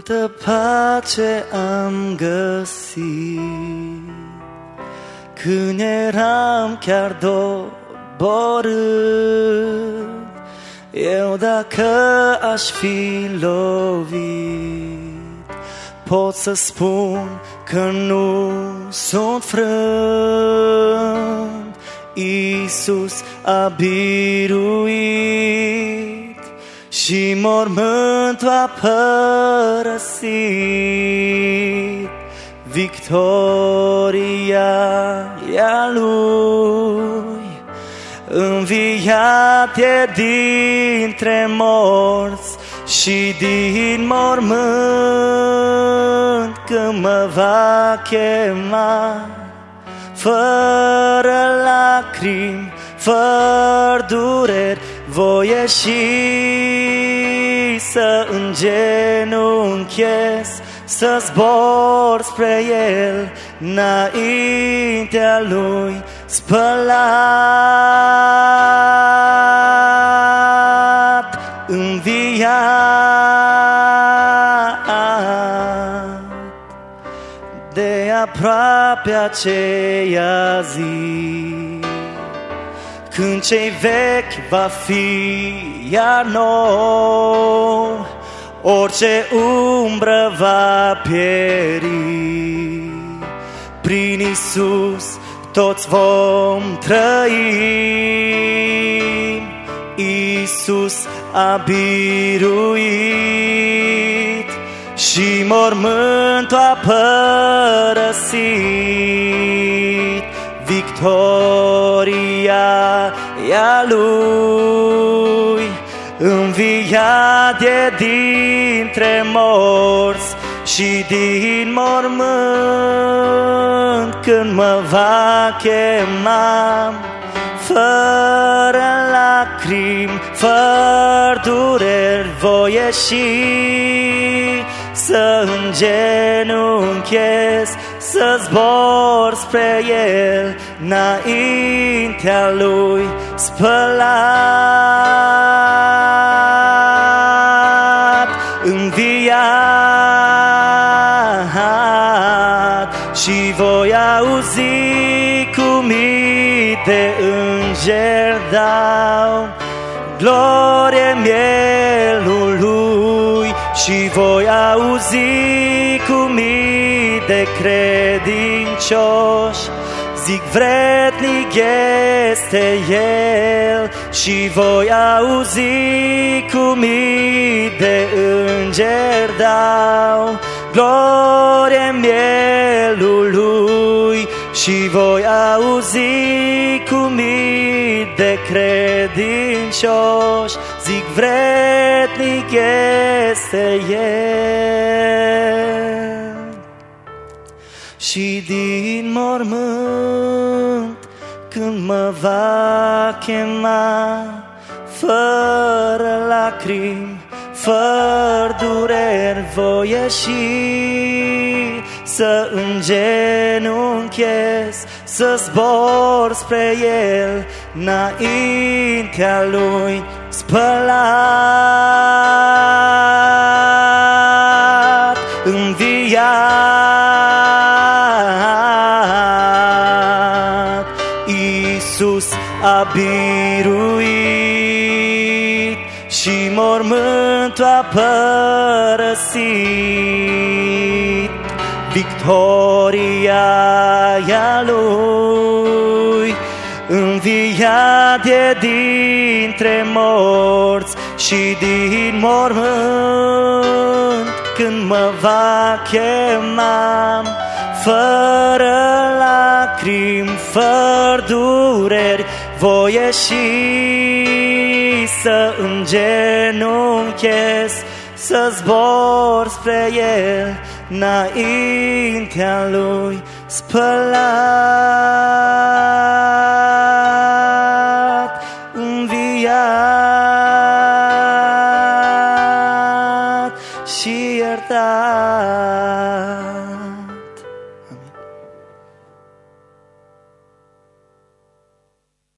Multă pace am găsit când eram chiar doborât. Eu dacă aș fi lovit, pot să spun că nu sunt frânt. Iisus a biruit și mormântul a părăsit. Victoria e a Lui, înviat e dintre morți și din mormânt când mă va chema. Fără lacrimi, fără dureri, voi ieși să îngenunchez, să zbor spre El, înaintea Lui spălat, înviat. De aproape aceea zi, când cei vechi va fi iar nou, orice umbră va pieri. Prin Iisus toți vom trăi. Iisus a biruit și mormântul a părăsit. Victoria e a Lui, înviat e dintre morți și din mormânt când mă va chema. Fără lacrimi, fără dureri, voi ieși să îngenunchez, să zbor spre El, înaintea Lui spălat, înviat. Și voi auzi cum mii de îngeri dau glorie mielului. Și voi auzi cum mii de credincioși zic vrednic este El. Și voi auzi cum mii de îngeri dau glorie mielului. Și voi auzi cum mii de credincioși zic vrednic este El. Și din mormânt când mă va chema, fără lacrimi, fără dureri, voi ieși să îngenunchez, să zbor spre El, înaintea Lui spălat, înviat. Iisus a biruit și mormântul a părăsit. Victoria e a Lui, înviat e dintre morți și din mormânt când mă va chema. Fără lacrimi, fără dureri, voi ieși să îngenunchez, să zbor spre El, înaintea Lui spălat, înviat și iertat.